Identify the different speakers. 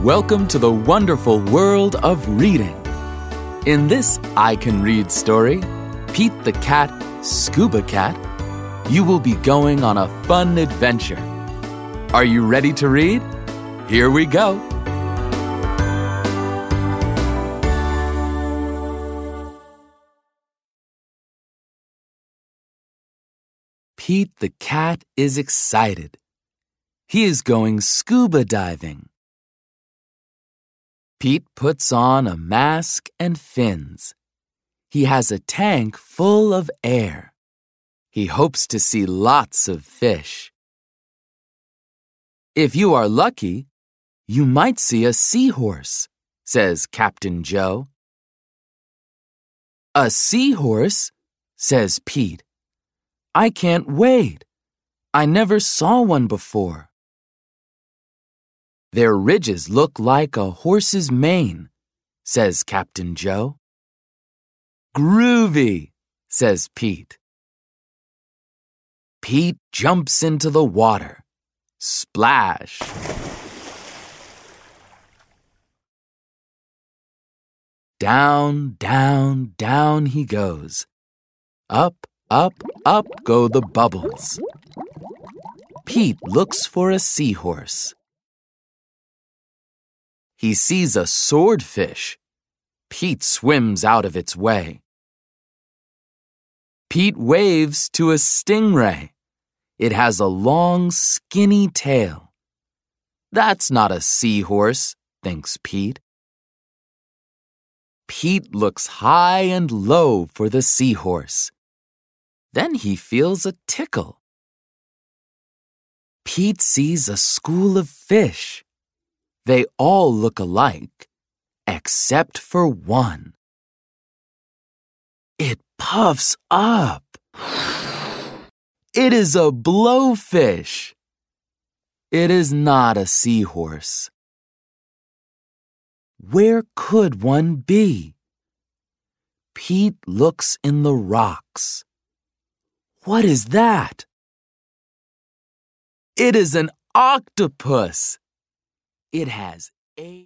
Speaker 1: Welcome to the wonderful world of reading. In this I Can Read story, Pete the Cat, Scuba Cat, you will be going on a fun adventure. Are you ready to read? Here we go. Pete the Cat is excited. He is going scuba diving. Pete puts on a mask and fins. He has a tank full of air. He hopes to see lots of fish. If you are lucky, you might see a seahorse, says Captain Joe. A seahorse, says Pete. I can't wait. I never saw one before. Their ridges look like a horse's mane, says Captain Joe. Groovy, says Pete. Pete jumps into the water. Splash! Down, down, down he goes. Up, up, up go the bubbles. Pete looks for a seahorse. He sees a swordfish. Pete swims out of its way. Pete waves to a stingray. It has a long, skinny tail. That's not a seahorse, thinks Pete. Pete looks high and low for the seahorse. Then he feels a tickle. Pete sees a school of fish. They all look alike, except for one. It puffs up. It is a blowfish. It is not a seahorse. Where could one be? Pete looks in the rocks. What is that? It is an octopus. It has 8